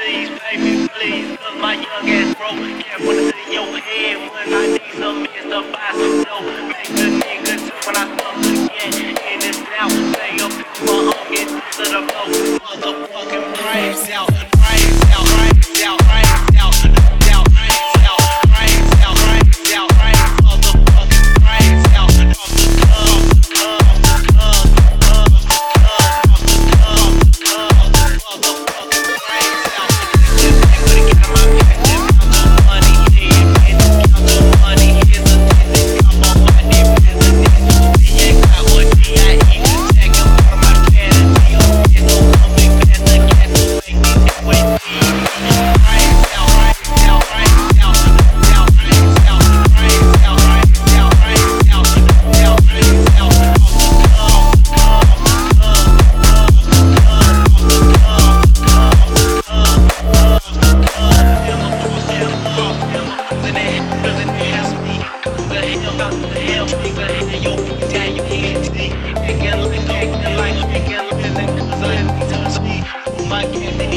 please, baby, please. Cause my young ass broke. Can't put it in your head when I need some ends to buy some dough. Make a nigga too when I start again. In this now, say a people hung it to the floor. Motherfucking praise out, praise out, praise out, praise out, praise out, praise out, praise out, praise out, praise out, motherfucking praise out. Off the club, motherfucking praise out. Just ain't gonna get in my picture. Count the money, yeah, count the money. Here's a ticket, come on, my name is a nigga. We ain't got what D.I.E. Check him from my vanity. It's no coming back to get to make me do it. Praise out, praise out, praise out, praise out, praise out, praise out, praise out, praise out, praise out, my candy